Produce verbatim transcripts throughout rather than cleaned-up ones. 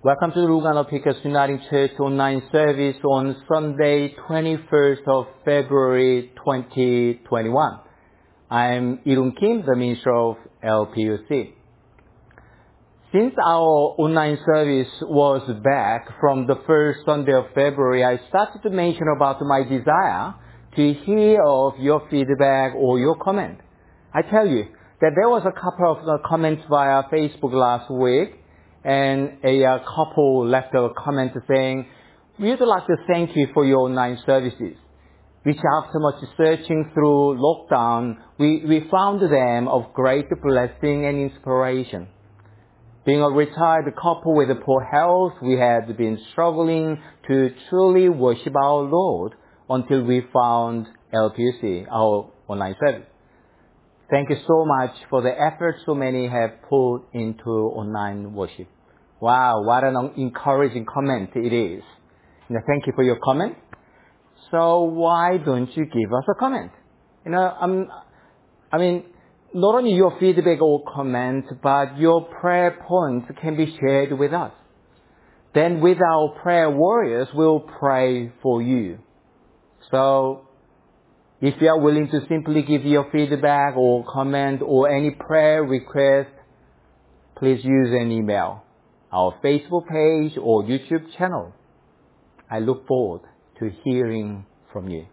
Welcome to the Lugano Pickers Uniting Church online service on Sunday, twenty-first of February, twenty twenty-one. I'm Irun Kim, the Minister of L P U C. Since our online service was back from the first Sunday of February, I started to mention about my desire to hear of your feedback or your comment. I tell you that there was a couple of uh, comments via Facebook last week, and a uh, couple left a comment saying, "We'd like to thank you for your online services, which after much searching through lockdown, we, we found them of great blessing and inspiration. Being a retired couple with poor health, we had been struggling to truly worship our Lord until we found L P U C, our online service. Thank you so much for the effort so many have put into online worship." Wow, what an encouraging comment it is. You know, thank you for your comment. So why don't you give us a comment? You know, um, I mean, not only your feedback or comment, but your prayer points can be shared with us. Then with our prayer warriors, we'll pray for you. So if you are willing to simply give your feedback or comment or any prayer request, please use an email, our Facebook page or YouTube channel. I look forward to hearing from you.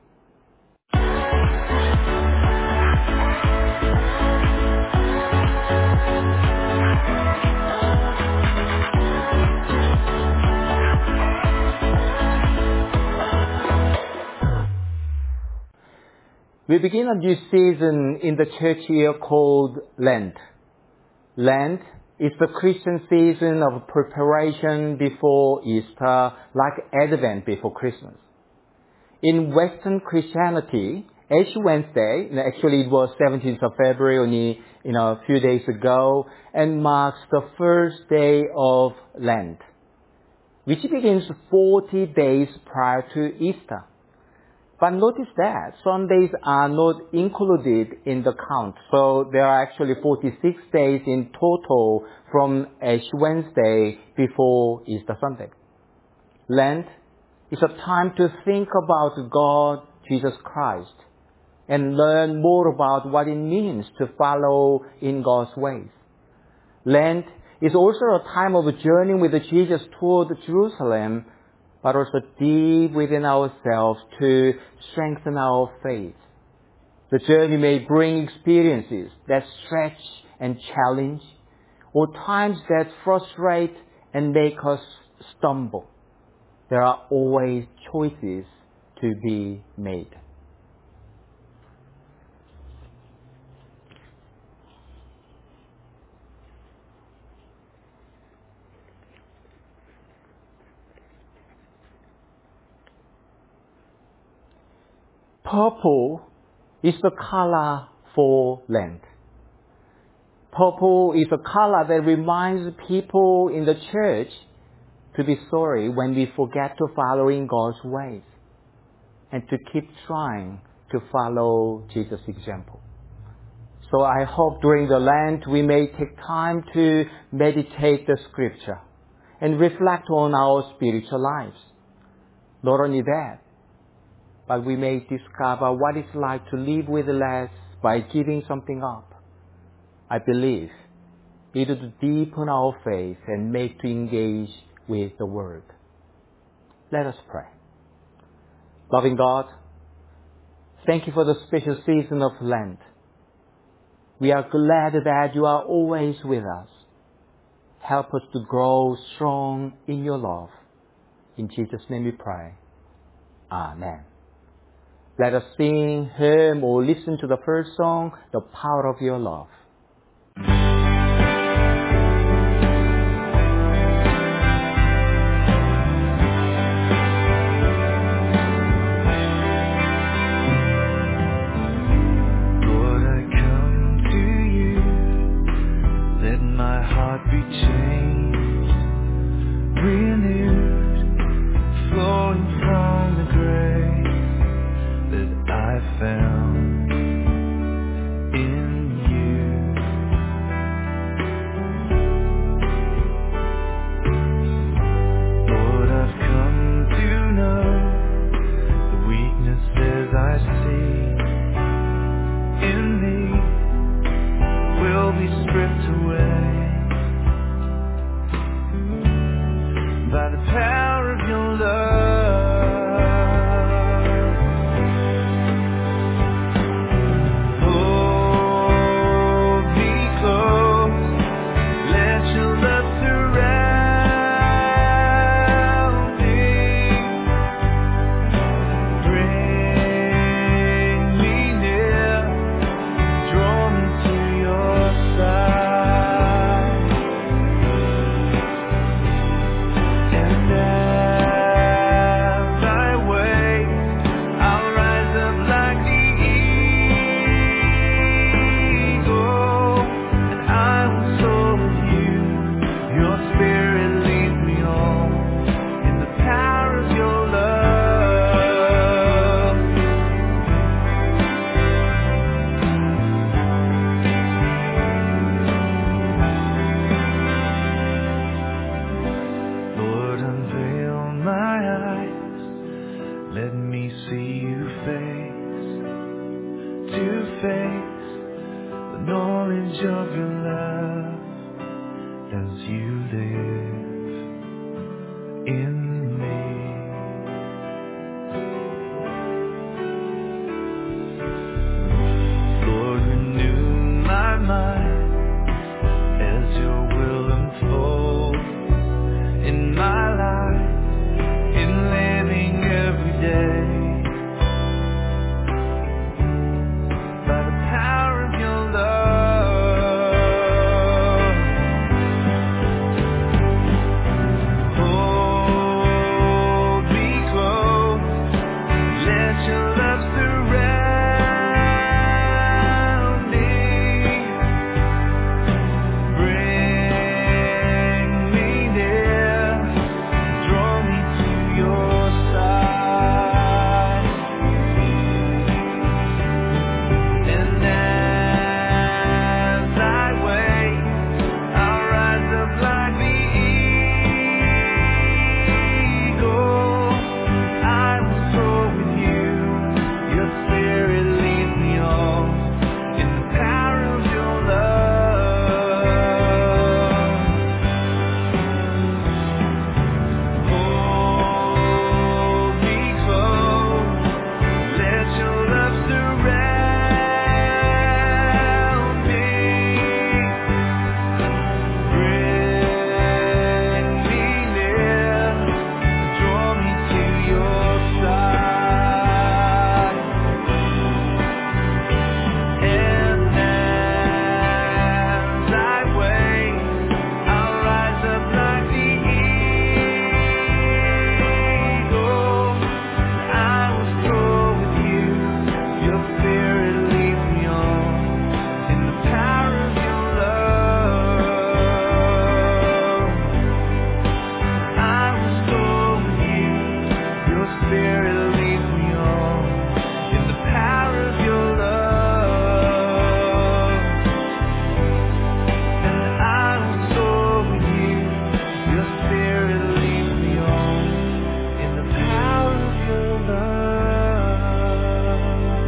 We begin a new season in the church year called Lent. Lent is the Christian season of preparation before Easter, like Advent before Christmas. In Western Christianity, Ash Wednesday, actually it was seventeenth of February, only you know, a few days ago, and marks the first day of Lent, which begins forty days prior to Easter. But notice that Sundays are not included in the count. So there are actually forty-six days in total from Ash Wednesday before Easter Sunday. Lent is a time to think about God, Jesus Christ, and learn more about what it means to follow in God's ways. Lent is also a time of journeying with Jesus toward Jerusalem, but also deep within ourselves to strengthen our faith. The journey may bring experiences that stretch and challenge, or times that frustrate and make us stumble. There are always choices to be made. Purple is the color for Lent. Purple is a color that reminds people in the church to be sorry when we forget to follow in God's ways and to keep trying to follow Jesus' example. So I hope during the Lent we may take time to meditate the scripture and reflect on our spiritual lives. Not only that, but we may discover what it's like to live with less by giving something up. I believe it would deepen our faith and make to engage with the Word. Let us pray. Loving God, thank you for the special season of Lent. We are glad that you are always with us. Help us to grow strong in your love. In Jesus' name we pray. Amen. Let us sing, hymn, or listen to the first song, The Power of Your Love. Lord, I come to you. Let my heart be changed, renewed, flowing from the grace that I found in you. stripped away by the power of your love. Hold me close, let your love surround me. Bring me near, draw me to your side. And as I wait, I'll rise up like the eagle, and I will soar with you. Your spirit leads me on in the power of your love. Lord, unveil my eyes, let me see you face to face, the knowledge of your love as you live in me. Lord, renew my mind as your will unfolds in my life, in living every day, by the power of your love. Hold me close, let your love surround me. Bring me near, draw me to your side. And as I wait, I'll rise up like the eagle. I will soar with you. Your spirit leads me on in the power of your love. Hold me close, let your love surround me. Bring me near, draw me to your side. And as I wait, I'll rise up like the eagle. I will soar with you. Your spirit leads me on in the power of your love. I will soar with you. Your spirit leads me on in the power of your love. And I will soar with you. Your spirit leads me on in the power of your love.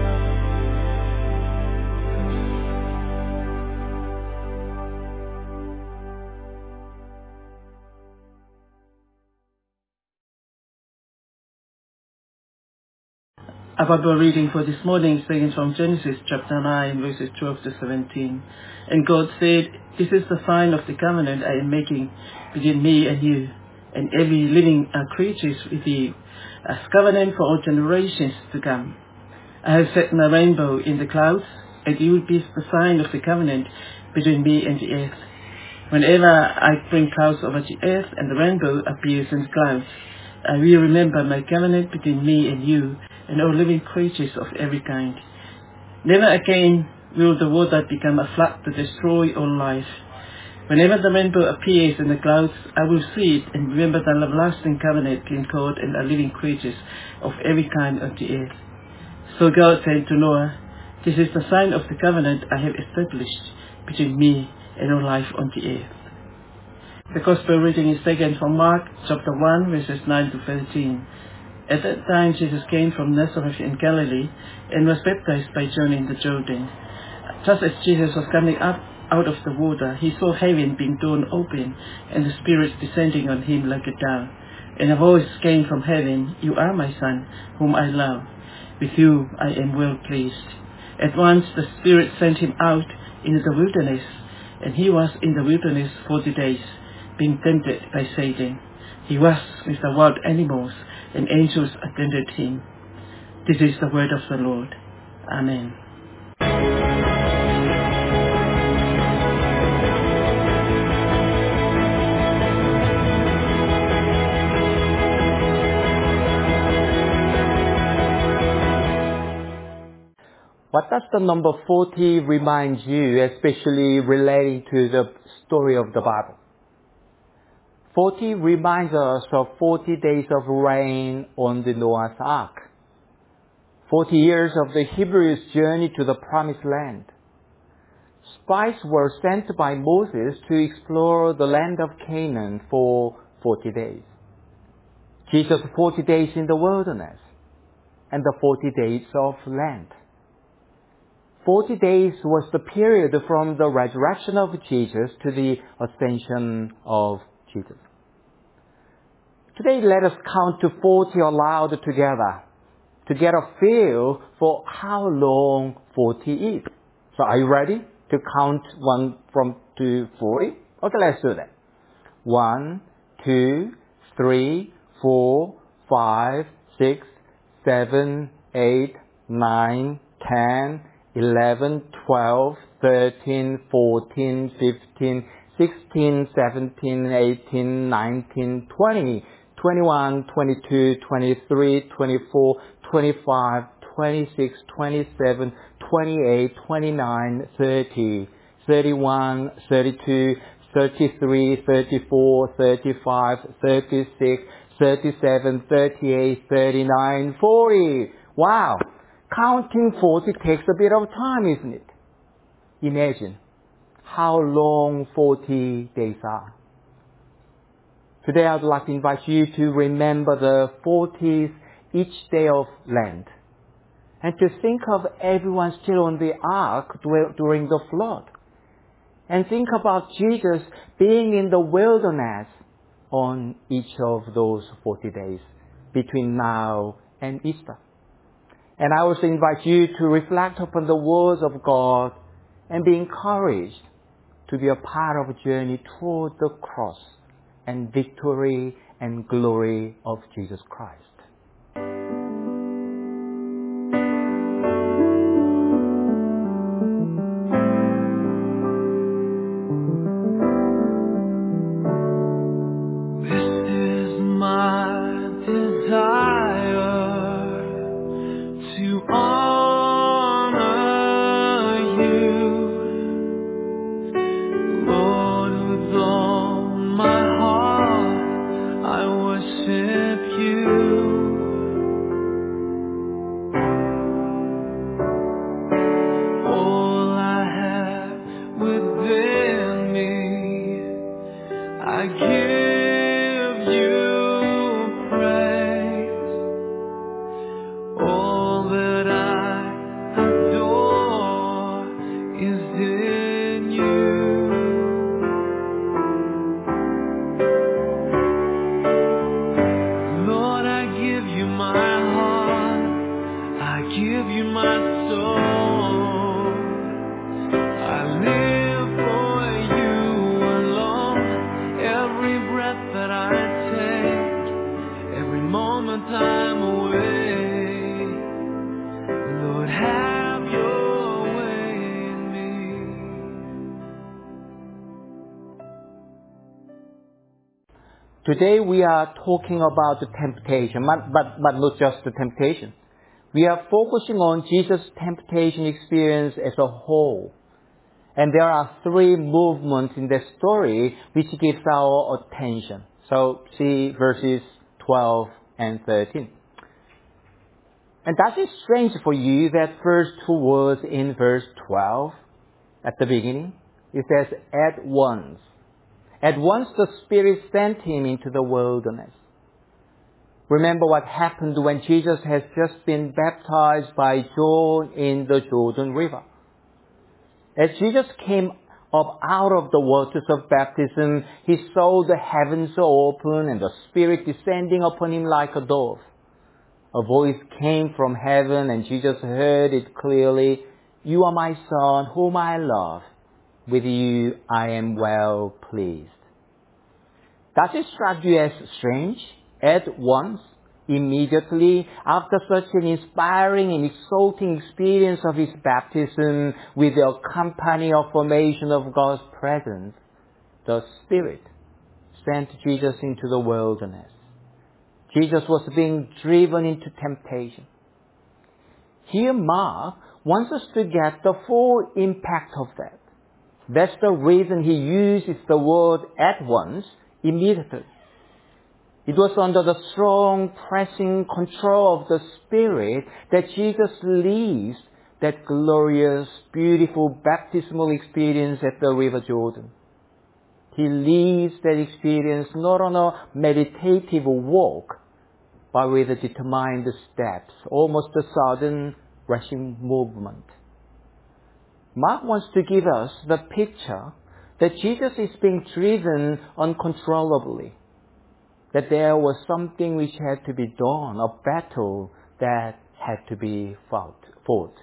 Our Bible reading for this morning is taken from Genesis chapter nine, verses twelve to seventeen. And God said, "This is the sign of the covenant I am making between me and you, and every living uh, creature with you, as covenant for all generations to come. I have set my rainbow in the clouds, and it will be the sign of the covenant between me and the earth. Whenever I bring clouds over the earth and the rainbow appears in the clouds, I will remember my covenant between me and you and all living creatures of every kind. Never again will the water become a flood to destroy all life. Whenever the rainbow appears in the clouds, I will see it and remember the everlasting covenant between God and the living creatures of every kind of the earth." So God said to Noah, "This is the sign of the covenant I have established between me and all life on the earth." The Gospel reading is taken from Mark chapter one, verses nine to thirteen. At that time Jesus came from Nazareth in Galilee and was baptized by John in the Jordan. Just as Jesus was coming up out of the water, he saw heaven being torn open and the Spirit descending on him like a dove. And a voice came from heaven, "You are my Son, whom I love. With you I am well pleased." At once the Spirit sent him out into the wilderness, and he was in the wilderness forty days, being tempted by Satan. He was with the wild animals, and angels attended him. This is the word of the Lord. Amen. What does the number forty remind you, especially relating to the story of the Bible? forty reminds us of forty days of rain on the Noah's Ark. forty years of the Hebrews' journey to the Promised Land. Spies were sent by Moses to explore the land of Canaan for forty days. Jesus' forty days in the wilderness and the forty days of land. Forty days was the period from the resurrection of Jesus to the ascension of Jesus. Today, let us count to forty aloud together to get a feel for how long forty is. So are you ready to count one from to forty? Okay, let's do that. One, two, three, four, five, six, seven, eight, nine, ten, eleven, twelve, thirteen, fourteen, fifteen, sixteen, seventeen, eighteen, nineteen, twenty, twenty-one, twenty-two, twenty-three, twenty-four, twenty-five, twenty-six, twenty-seven, twenty-eight, twenty-nine, thirty, thirty-one, thirty-two, thirty-three, thirty-four, thirty-five, thirty-six, thirty-seven, thirty-eight, thirty-nine, forty. Wow! Counting forty takes a bit of time, isn't it? Imagine how long forty days are. Today I'd like to invite you to remember the forties each day of Lent, and to think of everyone still on the ark during the flood, and think about Jesus being in the wilderness on each of those forty days between now and Easter. And I also invite you to reflect upon the words of God and be encouraged to be a part of a journey toward the cross and victory and glory of Jesus Christ. Today we are talking about the temptation, but, but, but not just the temptation. We are focusing on Jesus' temptation experience as a whole. And there are three movements in the story which gives our attention. So see verses twelve and thirteen. And that is strange for you, that first two words in verse twelve at the beginning. It says, at once. At once the Spirit sent him into the wilderness. Remember what happened when Jesus has just been baptized by John in the Jordan River. As Jesus came up out of the waters of baptism, he saw the heavens open and the Spirit descending upon him like a dove. A voice came from heaven and Jesus heard it clearly. You are my Son, whom I love. With you I am well pleased. Does it strike you as strange? At once, immediately, after such an inspiring and exalting experience of his baptism with the accompanying affirmation of God's presence, the Spirit sent Jesus into the wilderness. Jesus was being driven into temptation. Here Mark wants us to get the full impact of that. That's the reason he uses the word at once, immediately. It was under the strong, pressing control of the Spirit that Jesus leaves that glorious, beautiful baptismal experience at the River Jordan. He leaves that experience not on a meditative walk, but with a determined steps, almost a sudden, rushing movement. Mark wants to give us the picture that Jesus is being driven uncontrollably, that there was something which had to be done, a battle that had to be fought. fought.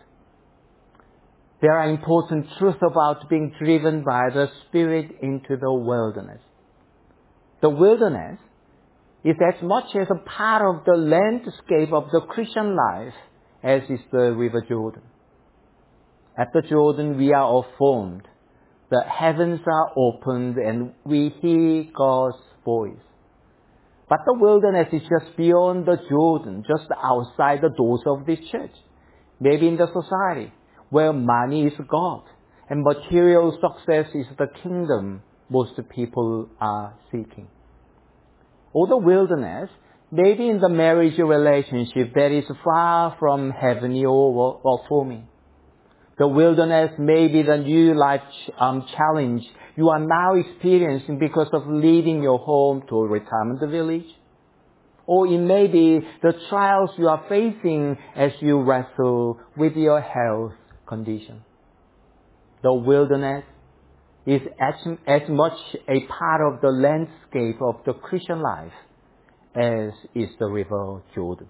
There are important truths about being driven by the Spirit into the wilderness. The wilderness is as much as a part of the landscape of the Christian life as is the River Jordan. At the Jordan we are affirmed. The heavens are opened and we hear God's voice. But the wilderness is just beyond the Jordan, just outside the doors of this church. Maybe in the society where money is God and material success is the kingdom most people are seeking. Or the wilderness, maybe in the marriage relationship that is far from heavenly or, or forming. The wilderness may be the new life um, challenge you are now experiencing because of leaving your home to a retirement village. Or it may be the trials you are facing as you wrestle with your health condition. The wilderness is as, as much a part of the landscape of the Christian life as is the River Jordan.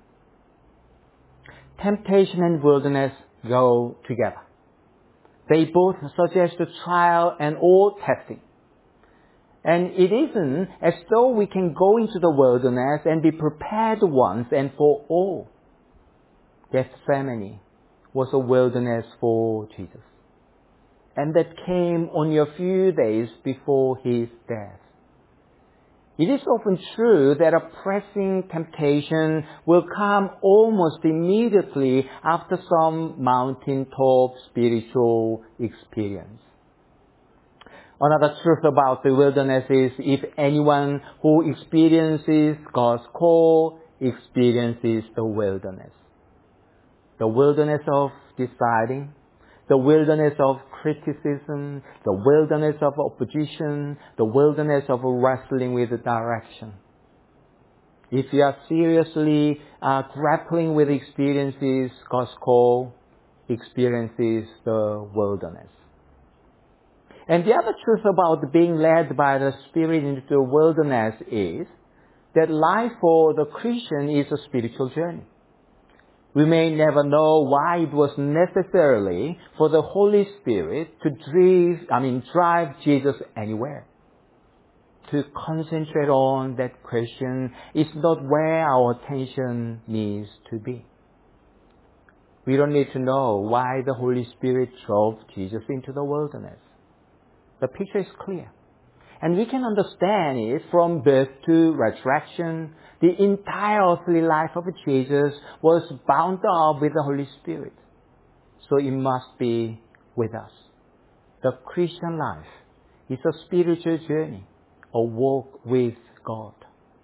Temptation and wilderness go together. They both suggest a trial and or testing. And it isn't as though we can go into the wilderness and be prepared once and for all. Gethsemane was a wilderness for Jesus. And that came only a few days before his death. It is often true that a pressing temptation will come almost immediately after some mountaintop spiritual experience. Another truth about the wilderness is if anyone who experiences God's call experiences the wilderness. The wilderness of deciding, the wilderness of criticism, the wilderness of opposition, the wilderness of wrestling with direction. If you are seriously uh, grappling with experiences, God's call experiences the wilderness. And the other truth about being led by the Spirit into the wilderness is that life for the Christian is a spiritual journey. We may never know why it was necessarily for the Holy Spirit to drive, I mean, drive Jesus anywhere. To concentrate on that question is not where our attention needs to be. We don't need to know why the Holy Spirit drove Jesus into the wilderness. The picture is clear. And we can understand it from birth to resurrection. The entire earthly life of Jesus was bound up with the Holy Spirit. So it must be with us. The Christian life is a spiritual journey, a walk with God.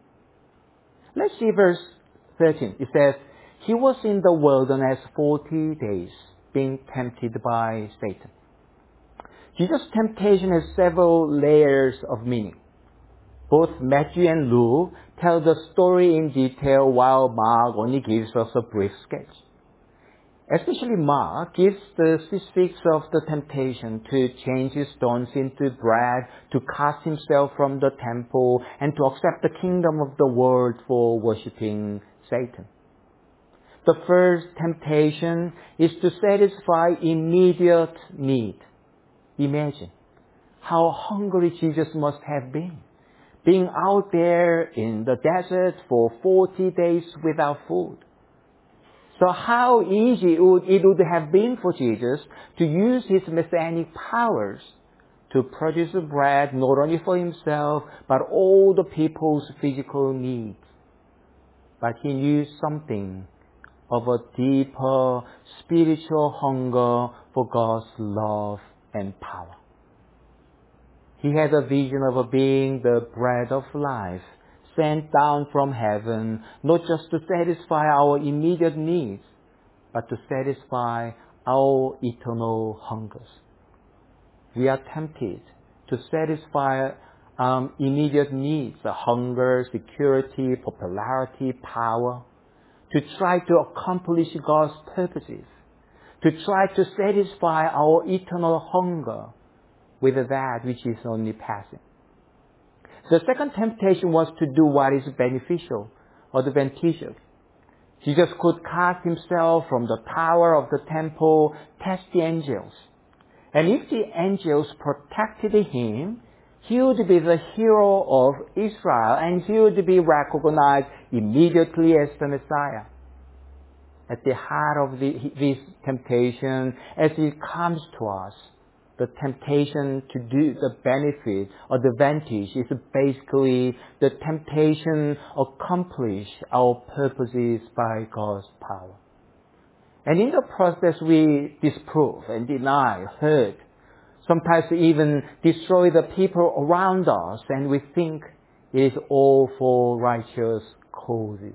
Let's see verse thirteen. It says, he was in the wilderness forty days, being tempted by Satan. Jesus' temptation has several layers of meaning. Both Matthew and Luke tell the story in detail while Mark only gives us a brief sketch. Especially Mark gives the specifics of the temptation to change his stones into bread, to cast himself from the temple, and to accept the kingdom of the world for worshipping Satan. The first temptation is to satisfy immediate need. Imagine how hungry Jesus must have been, being out there in the desert for forty days without food. So how easy it would, it would have been for Jesus to use his messianic powers to produce bread not only for himself, but all the people's physical needs. But he knew something of a deeper spiritual hunger for God's love and power. He had a vision of being the bread of life, sent down from heaven, not just to satisfy our immediate needs, but to satisfy our eternal hungers. We are tempted to satisfy um, immediate needs, hunger, security, popularity, power, to try to accomplish God's purposes, to try to satisfy our eternal hunger with that which is only passing. The second temptation was to do what is beneficial or advantageous. Jesus could cast himself from the tower of the temple, test the angels. And if the angels protected him, he would be the hero of Israel and he would be recognized immediately as the Messiah. At the heart of the, this temptation, as it comes to us, the temptation to do the benefit or the advantage is basically the temptation to accomplish our purposes by God's power. And in the process we disprove and deny, hurt, sometimes even destroy the people around us, and we think it is all for righteous causes.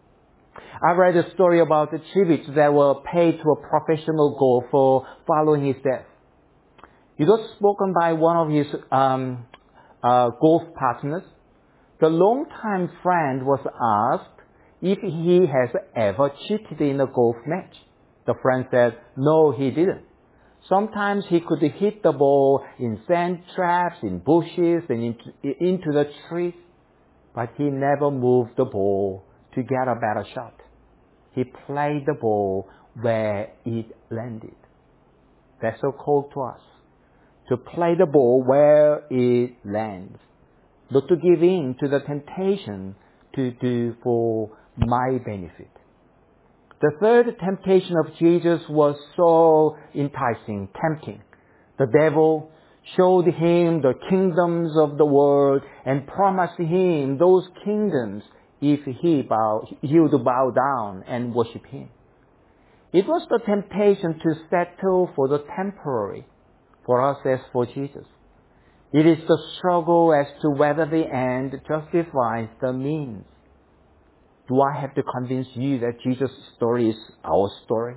I read a story about the tributes that were paid to a professional golfer following his death. It was spoken by one of his um, uh, golf partners. The longtime friend was asked if he has ever cheated in a golf match. The friend said, no, he didn't. Sometimes he could hit the ball in sand traps, in bushes, and into, into the trees, but he never moved the ball to get a better shot. He played the ball where it landed. That's so called to us. To play the ball where it lands. Not to give in to the temptation to do for my benefit. The third temptation of Jesus was so enticing, tempting. The devil showed him the kingdoms of the world and promised him those kingdoms if he, bow, he would bow down and worship him. It was the temptation to settle for the temporary, for us as for Jesus. It is the struggle as to whether the end justifies the means. Do I have to convince you that Jesus' story is our story?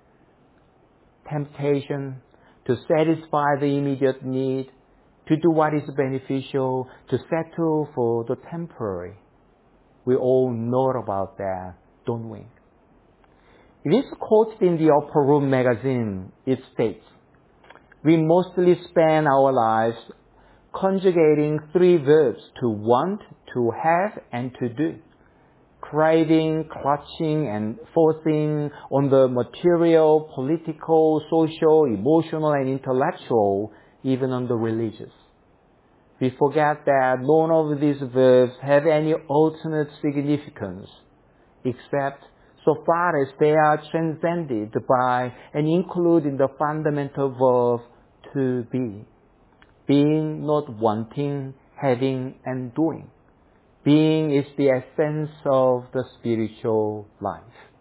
Temptation to satisfy the immediate need, to do what is beneficial, to settle for the temporary. We all know about that, don't we? It is quoted in the Upper Room magazine. It states, we mostly spend our lives conjugating three verbs: to want, to have, and to do. Craving, clutching, and forcing on the material, political, social, emotional, and intellectual, even on the religious. We forget that none of these verbs have any ultimate significance, except so far as they are transcended by and included in the fundamental verb to be. Being, not wanting, having, and doing. Being is the essence of the spiritual life.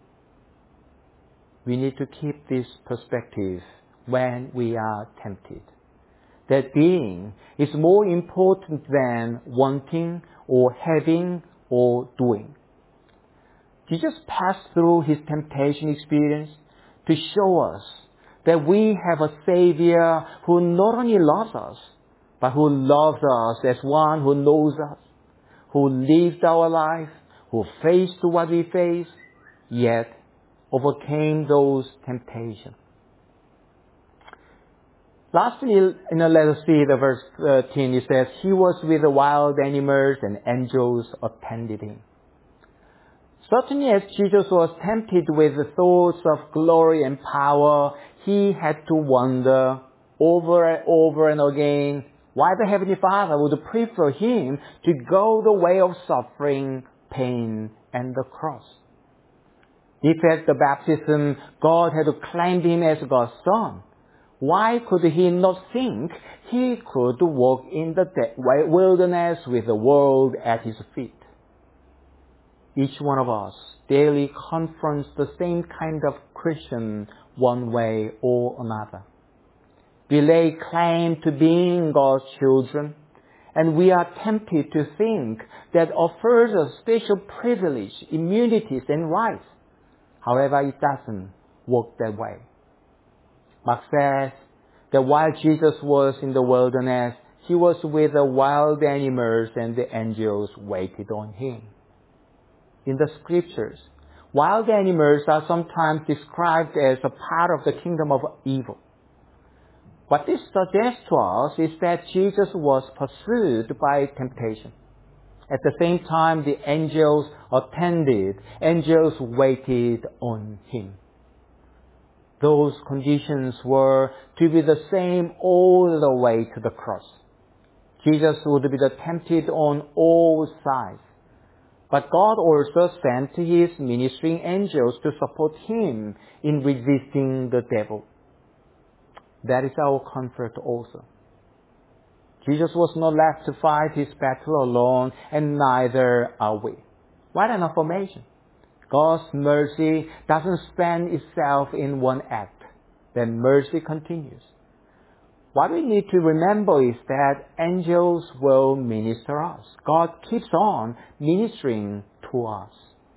We need to keep this perspective when we are tempted. That being is more important than wanting or having or doing. Jesus passed through his temptation experience to show us that we have a Savior who not only loves us, but who loves us as one who knows us, who lived our life, who faced what we face, yet overcame those temptations. Lastly, in the letter C, the verse thirteen, it says, He was with the wild animals and angels attended him. Certainly as Jesus was tempted with the thoughts of glory and power, he had to wonder over and over and again why the Heavenly Father would prefer him to go the way of suffering, pain, and the cross. If at the baptism God had claimed him as God's Son, why could he not think he could walk in the wilderness with the world at his feet? Each one of us daily confronts the same kind of Christian one way or another. We lay claim to being God's children, and we are tempted to think that offers us special privilege, immunities, and rights. However, it doesn't work that way. Mark says that while Jesus was in the wilderness, he was with the wild animals and the angels waited on him. In the scriptures, wild animals are sometimes described as a part of the kingdom of evil. What this suggests to us is that Jesus was pursued by temptation. At the same time, the angels attended, angels waited on him. Those conditions were to be the same all the way to the cross. Jesus would be tempted on all sides. But God also sent his ministering angels to support him in resisting the devil. That is our comfort also. Jesus was not left to fight his battle alone, and neither are we. What an affirmation. God's mercy doesn't spend itself in one act. Then mercy continues. What we need to remember is that angels will minister us. God keeps on ministering to us.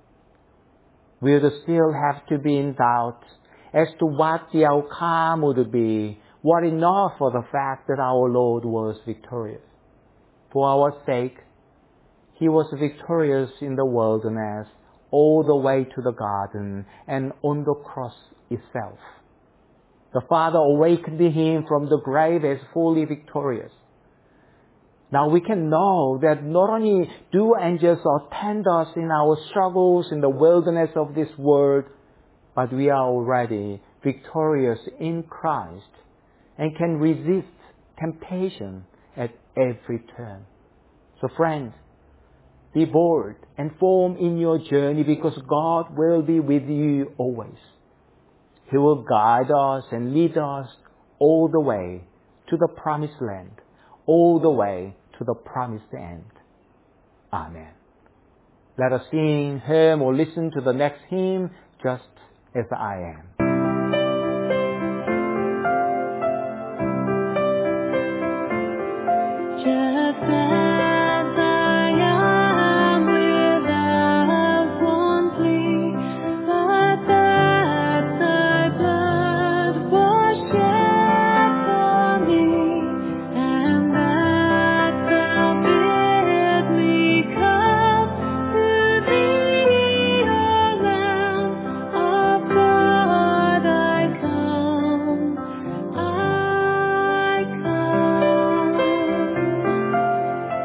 We'll still have to be in doubt as to what the outcome would be, were it not for the fact that our Lord was victorious. For our sake, he was victorious in the wilderness, all the way to the garden, and on the cross itself. The Father awakened him from the grave as fully victorious. Now we can know that not only do angels attend us in our struggles in the wilderness of this world, but we are already victorious in Christ and can resist temptation at every turn. So friends, be bold and firm in your journey because God will be with you always. He will guide us and lead us all the way to the promised land, all the way to the promised end. Amen. Let us sing, hymn, or listen to the next hymn, Just As I Am. Just as I am without one plea, but that thy blood was shed for me, and that thou bid me come to thee, O Lamb of God, I come, I come.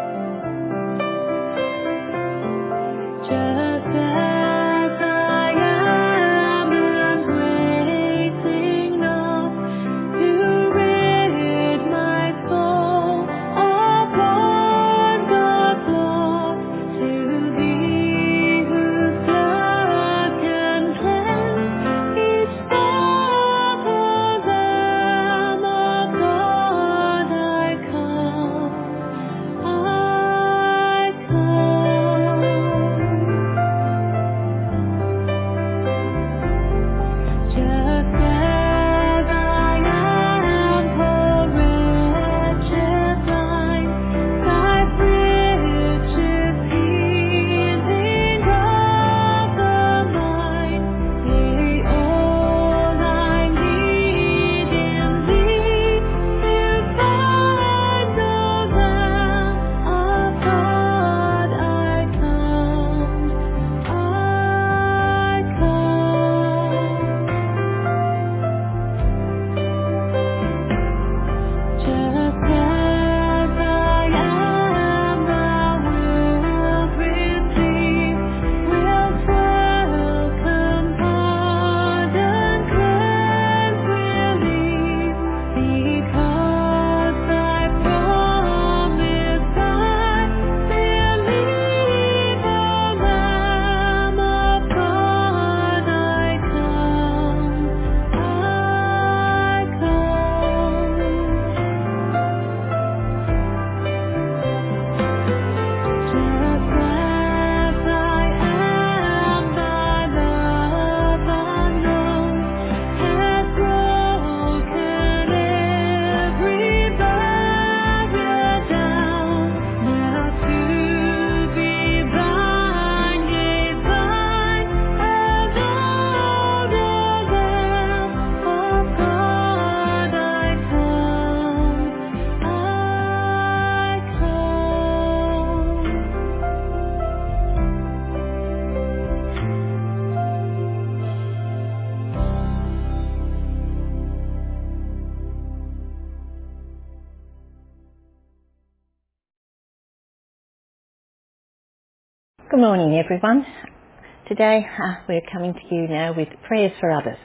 Good morning, everyone. Today uh, we're coming to you now with prayers for others.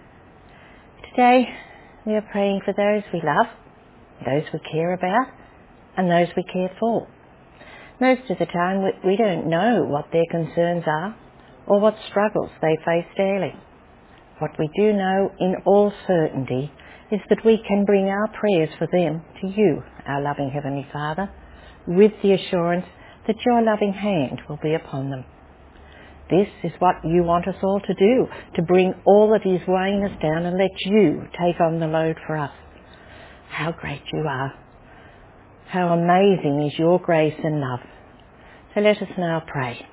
Today we are praying for those we love, those we care about, and those we care for. Most of the time we, we don't know what their concerns are or what struggles they face daily. What we do know in all certainty is that we can bring our prayers for them to you, our loving Heavenly Father, with the assurance that your loving hand will be upon them. This is what you want us all to do, to bring all that is weighing us down and let you take on the load for us. How great you are. How amazing is your grace and love. So let us now pray.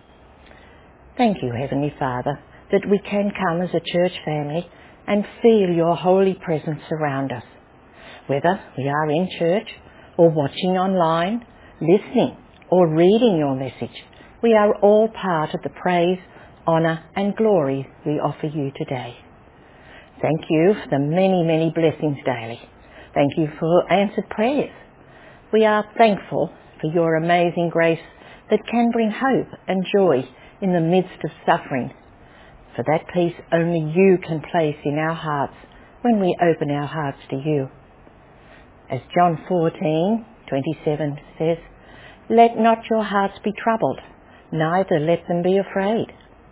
Thank you, Heavenly Father, that we can come as a church family and feel your holy presence around us. Whether we are in church or watching online, listening or reading your message, we are all part of the praise, honour and glory we offer you today. Thank you for the many, many blessings daily. Thank you for answered prayers. We are thankful for your amazing grace that can bring hope and joy in the midst of suffering. For that peace only you can place in our hearts when we open our hearts to you. As John fourteen twenty-seven says, let not your hearts be troubled, neither let them be afraid.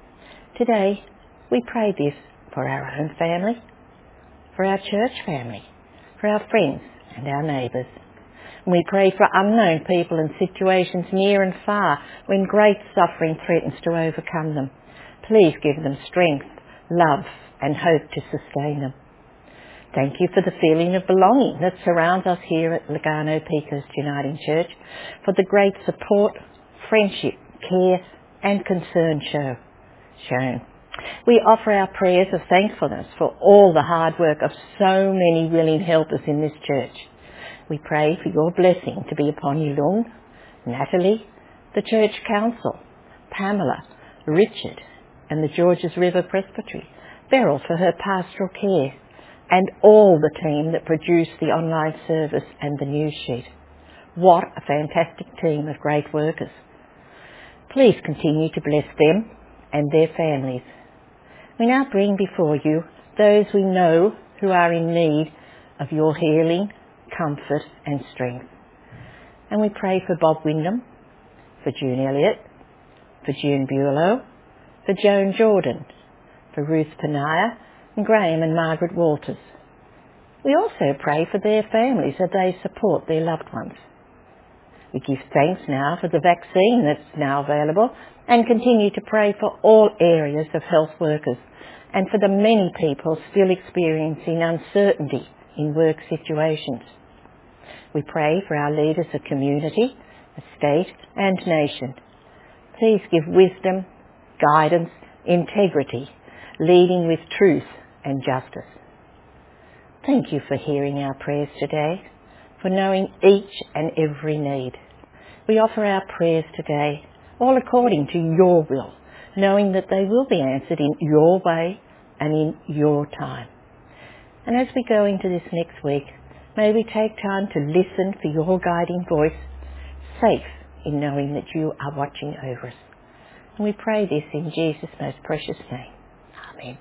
Today we pray this for our own family, for our church family, for our friends and our neighbours. We pray for unknown people and situations near and far when great suffering threatens to overcome them. Please give them strength, love and hope to sustain them. Thank you for the feeling of belonging that surrounds us here at Lugano Peakhurst Uniting Church, for the great support, friendship, care and concern show, shown. We offer our prayers of thankfulness for all the hard work of so many willing helpers in this church. We pray for your blessing to be upon Yulung, Natalie, the Church Council, Pamela, Richard and the Georges River Presbytery, Beryl for her pastoral care, and all the team that produced the online service and the news sheet. What a fantastic team of great workers. Please continue to bless them and their families. We now bring before you those we know who are in need of your healing, comfort and strength. And we pray for Bob Wyndham, for June Elliott, for June Bulow, for Joan Jordan, for Ruth Panaya, and Graham and Margaret Walters. We also pray for their families as they support their loved ones. We give thanks now for the vaccine that's now available and continue to pray for all areas of health workers and for the many people still experiencing uncertainty in work situations. We pray for our leaders of community, state and nation. Please give wisdom, guidance, integrity, leading with truth and justice. Thank you for hearing our prayers today, for knowing each and every need. We offer our prayers today, all according to your will, knowing that they will be answered in your way and in your time. And as we go into this next week, may we take time to listen for your guiding voice, safe in knowing that you are watching over us. And we pray this in Jesus' most precious name. Amen.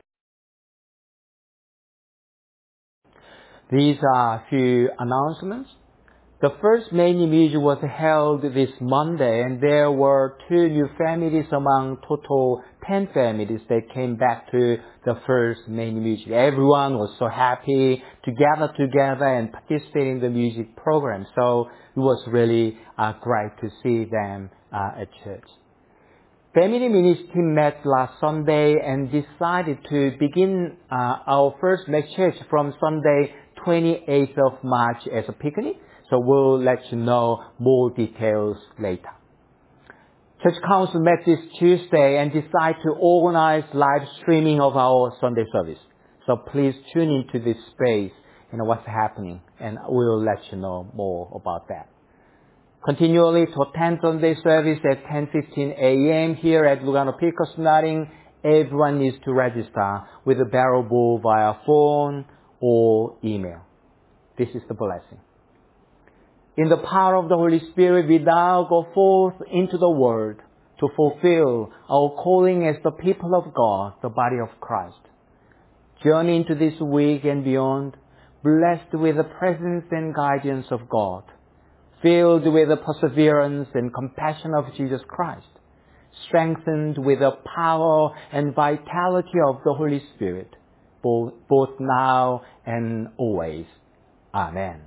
These are a few announcements. The first mini music was held this Monday, and there were two new families among total ten families that came back to the first mini music. Everyone was so happy to gather together and participate in the music program. So it was really uh, great to see them uh, at church. Family Ministry team met last Sunday and decided to begin uh, our first mega church from Sunday twenty-eighth of March as a picnic. So we'll let you know more details later. Church Council met this Tuesday and decided to organize live streaming of our Sunday service. So please tune into this space and what's happening, and we'll let you know more about that. Continually to attend Sunday service at ten fifteen a.m. here at Lugano Peakhurst Uniting, everyone needs to register with a Beryl Bull via phone or email. This is the blessing. In the power of the Holy Spirit, we now go forth into the world to fulfill our calling as the people of God, the body of Christ. Journey into this week and beyond, blessed with the presence and guidance of God, filled with the perseverance and compassion of Jesus Christ, strengthened with the power and vitality of the Holy Spirit, both, both now and always. Amen.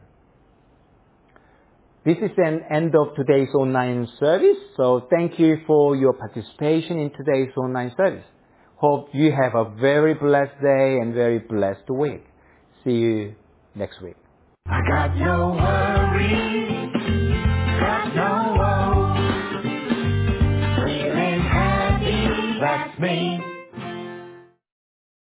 This is an end of today's online service, so thank you for your participation in today's online service. Hope you have a very blessed day and very blessed week. See you next week. I got no worries, got no woes, feeling happy, that's me.